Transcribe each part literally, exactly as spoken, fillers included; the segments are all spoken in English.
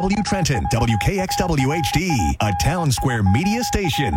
W Trenton, W K X W H D, a Town Square media station.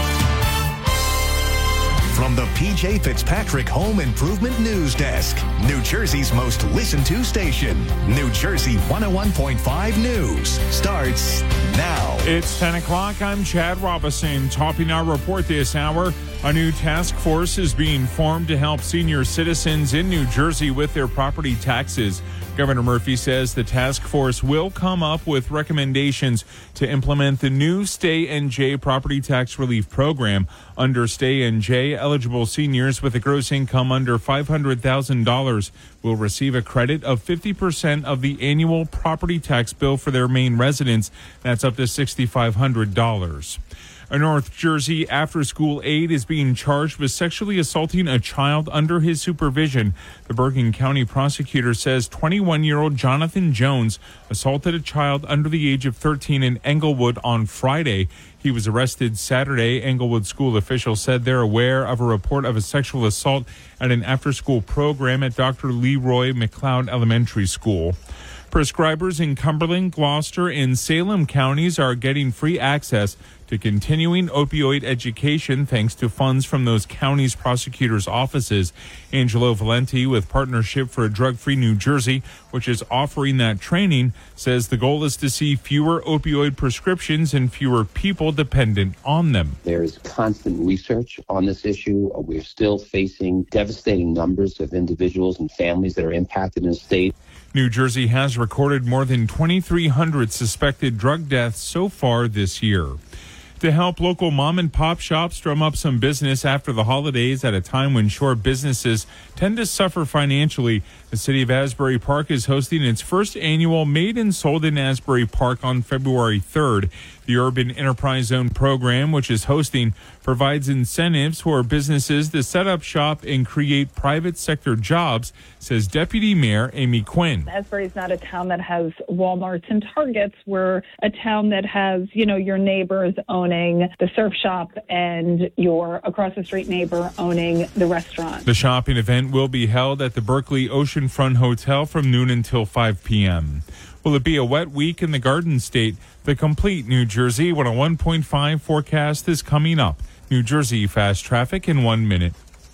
From the P J Fitzpatrick Home Improvement News Desk, New Jersey's most listened to station, New Jersey one oh one point five News starts now. It's ten o'clock. I'm Chad Robinson. Topping our report this hour, a new task force is being formed to help senior citizens in New Jersey with their property taxes. Governor Murphy says the task force will come up with recommendations to implement the new Stay N J property tax relief program. Under Stay N J, eligible seniors with a gross income under five hundred thousand dollars will receive a credit of fifty percent of the annual property tax bill for their main residence. That's up to six thousand five hundred dollars. A North Jersey after-school aide is being charged with sexually assaulting a child under his supervision. The Bergen County prosecutor says twenty-one-year-old Jonathan Jones assaulted a child under the age of thirteen in Englewood on Friday. He was arrested Saturday. Englewood school officials said they're aware of a report of a sexual assault at an after-school program at Doctor Leroy McLeod Elementary School. Prescribers in Cumberland, Gloucester, and Salem counties are getting free access to continuing opioid education thanks to funds from those counties' prosecutors' offices. Angelo Valenti with Partnership for a Drug-Free New Jersey, which is offering that training, says the goal is to see fewer opioid prescriptions and fewer people dependent on them. There is constant research on this issue. We're still facing devastating numbers of individuals and families that are impacted in the state. New Jersey has recorded more than twenty-three hundred suspected drug deaths so far this year. To help local mom and pop shops drum up some business after the holidays at a time when shore businesses tend to suffer financially, the city of Asbury Park is hosting its first annual Made and Sold in Asbury Park on February third. The Urban Enterprise Zone program, which is hosting, provides incentives for businesses to set up shop and create private sector jobs, says Deputy Mayor Amy Quinn. Asbury is not a town that has Walmarts and Targets. We're a town that has, you know, your neighbors owning the surf shop and your across the street neighbor owning the restaurant. The shopping event will be held at the Berkeley Oceanfront Hotel from noon until five p.m. Will it be a wet week in the Garden State? The complete New Jersey one oh one point five forecast is coming up. New Jersey fast traffic in one minute.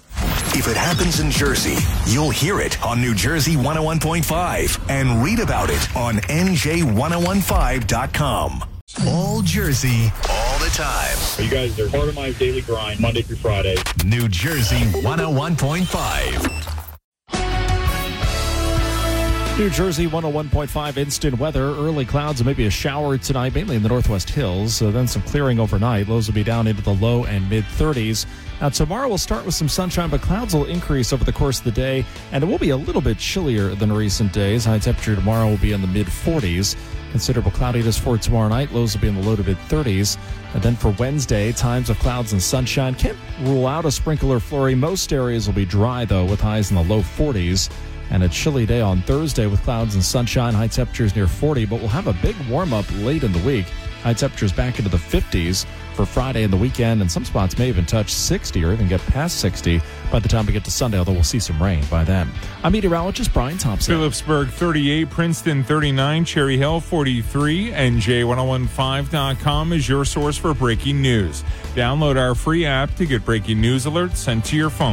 If it happens in Jersey, you'll hear it on New Jersey one oh one point five and read about it on N J ten fifteen dot com. All Jersey, all the time. You guys are part of my daily grind, Monday through Friday. New Jersey one oh one point five. New Jersey one oh one point five instant weather. Early clouds and maybe a shower tonight, mainly in the northwest hills. Uh, then some clearing overnight. Lows will be down into the low and mid thirties. Now, tomorrow we'll start with some sunshine, but clouds will increase over the course of the day, and it will be a little bit chillier than recent days. High temperature tomorrow will be in the mid forties. Considerable cloudiness for tomorrow night. Lows will be in the low to mid thirties. And then for Wednesday, times of clouds and sunshine. Can't rule out a sprinkle or flurry. Most areas will be dry, though, with highs in the low forties. And a chilly day on Thursday with clouds and sunshine. High temperatures near forty, but we'll have a big warm-up late in the week. High temperatures back into the fifties for Friday and the weekend, and some spots may even touch sixty or even get past sixty by the time we get to Sunday, although we'll see some rain by then. I'm meteorologist Brian Thompson. Phillipsburg thirty-eight, Princeton thirty-nine, Cherry Hill forty-three, N J ten fifteen dot com is your source for breaking news. Download our free app to get breaking news alerts sent to your phone.